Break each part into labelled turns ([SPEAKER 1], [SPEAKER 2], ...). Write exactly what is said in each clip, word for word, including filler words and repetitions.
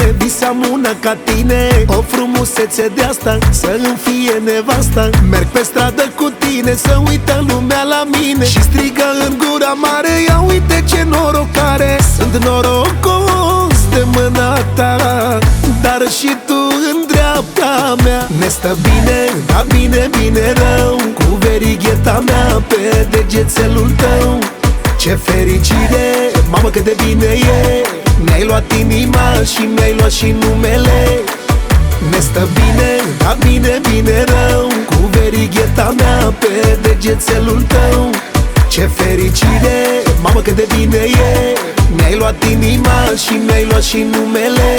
[SPEAKER 1] visam una ca tine, o frumusețe de asta, să-mi fie nevasta. Merg pe stradă cu tine, să uită lumea la mine și strigă în gura mare: ia uite ce norocare, sunt norocos de mâna ta, dar și tu în dreapta mea. Ne stă bine, da bine, bine rău, cu verigheta mea pe degețelul tău. Ce fericire, mamă cât de bine e, mi-ai luat inima și mi-ai luat și numele. Ne stă bine, da bine, bine rău, cu verigheta mea pe degețelul tău. Ce fericire, mamă cât de bine e, mi-ai luat inima și mi-ai luat și numele.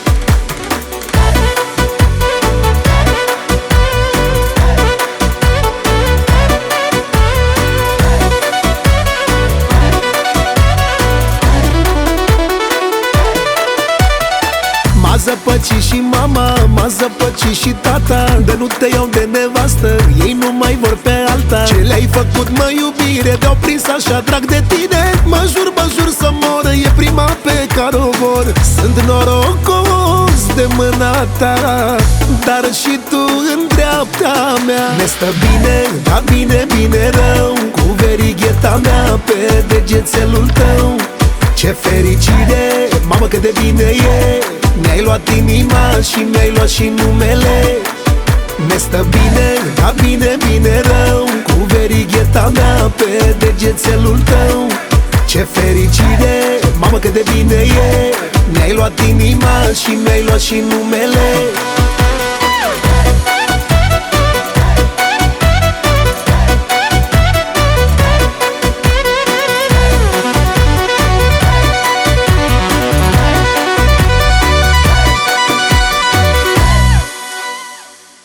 [SPEAKER 1] M-a zăpăcit și mama, m-a zăpăcit și tata, de nu te iau de nevastă, ei nu mai vor pe alta. Ce le-ai făcut, mă, iubire, te-au prins așa drag de tine? Mă jur, mă jur să mor, e prima pe care o vor. Sunt norocos de mâna ta, dar și tu în dreapta mea. Ne stă bine, da bine, bine rău, cu verigheta mea pe degețelul tău. Ce fericire, mamă cât de bine e, mi-ai luat inima și mi-ai luat și numele. Ne stă bine, da bine, bine rău, cu verigheta mea pe degețelul tău. Ce fericire, mamă cât de bine e, mi-ai luat inima și mi-ai luat și numele.